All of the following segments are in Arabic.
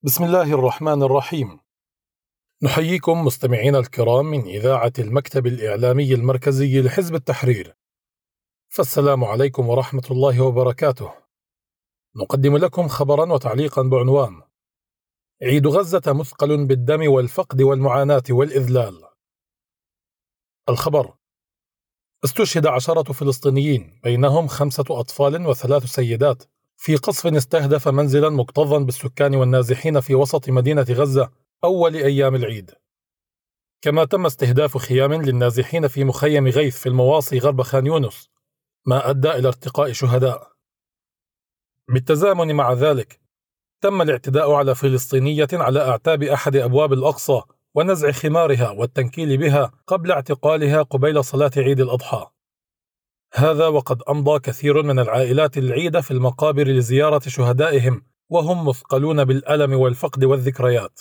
بسم الله الرحمن الرحيم. نحييكم مستمعينا الكرام من إذاعة المكتب الإعلامي المركزي لحزب التحرير، فالسلام عليكم ورحمة الله وبركاته. نقدم لكم خبرا وتعليقا بعنوان: عيد غزة مثقل بالدم والفقد والمعاناة والإذلال. الخبر: استشهد 10 فلسطينيين بينهم 5 أطفال و3 سيدات في قصف استهدف منزلا مكتظا بالسكان والنازحين في وسط مدينة غزة أول أيام العيد. كما تم استهداف خيام للنازحين في مخيم غيث في المواصي غرب خان يونس، ما أدى إلى ارتقاء شهداء. بالتزامن مع ذلك تم الاعتداء على فلسطينية على أعتاب أحد أبواب الأقصى ونزع خمارها والتنكيل بها قبل اعتقالها قبيل صلاة عيد الأضحى. هذا وقد أمضى كثير من العائلات العيد في المقابر لزيارة شهدائهم وهم مثقلون بالألم والفقد والذكريات.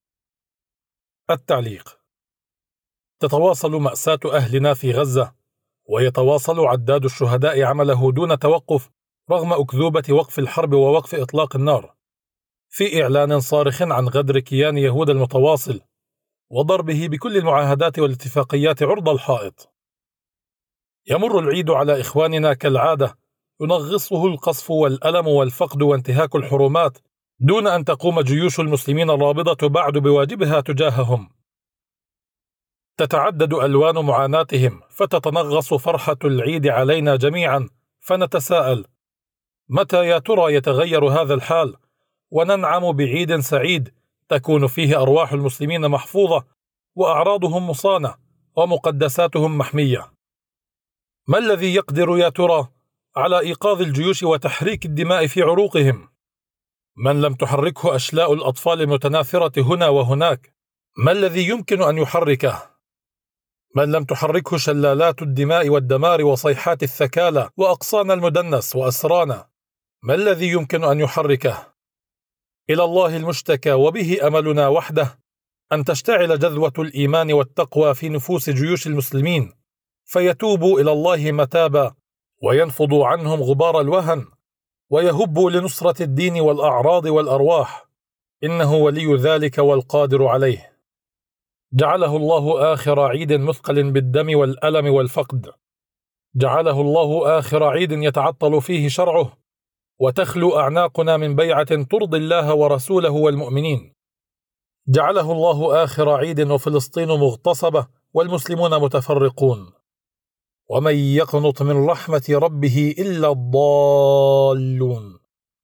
التعليق: تتواصل مأساة أهلنا في غزة، ويتواصل عداد الشهداء عمله دون توقف رغم أكذوبة وقف الحرب ووقف إطلاق النار، في إعلان صارخ عن غدر كيان يهود المتواصل وضربه بكل المعاهدات والاتفاقيات عرض الحائط. يمر العيد على إخواننا كالعادة ينغصه القصف والألم والفقد وانتهاك الحرمات دون أن تقوم جيوش المسلمين الرابضة بعد بواجبها تجاههم. تتعدد ألوان معاناتهم فتتنغص فرحة العيد علينا جميعا، فنتساءل: متى يا ترى يتغير هذا الحال وننعم بعيد سعيد تكون فيه أرواح المسلمين محفوظة وأعراضهم مصانة ومقدساتهم محمية؟ ما الذي يقدر يا ترى على إيقاظ الجيوش وتحريك الدماء في عروقهم؟ من لم تحركه أشلاء الأطفال المتناثرة هنا وهناك، ما الذي يمكن أن يحركه؟ من لم تحركه شلالات الدماء والدمار وصيحات الثكالى وأقصان المدنس وأسرانا، ما الذي يمكن أن يحركه؟ إلى الله المشتكى، وبه أملنا وحده أن تشتعل جذوة الإيمان والتقوى في نفوس جيوش المسلمين، فيتوبوا إلى الله متابا وينفضوا عنهم غبار الوهن ويهبوا لنصرة الدين والأعراض والأرواح، إنه ولي ذلك والقادر عليه. جعله الله آخر عيد مثقل بالدم والألم والفقد، جعله الله آخر عيد يتعطل فيه شرعه وتخلو أعناقنا من بيعة ترضي الله ورسوله والمؤمنين. جعله الله آخر عيد وفلسطين مغتصبة والمسلمون متفرقون، ومن يقنط من رحمة ربه إلا الضالون.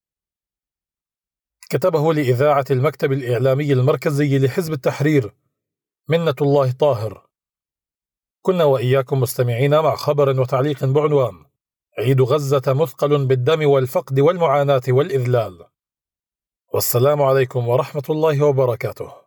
كتبه لإذاعة المكتب الإعلامي المركزي لحزب التحرير منة الله طاهر. كنا وإياكم مستمعين مع خبر وتعليق بعنوان: عيد غزة مثقل بالدم والفقد والمعاناة والإذلال. والسلام عليكم ورحمة الله وبركاته.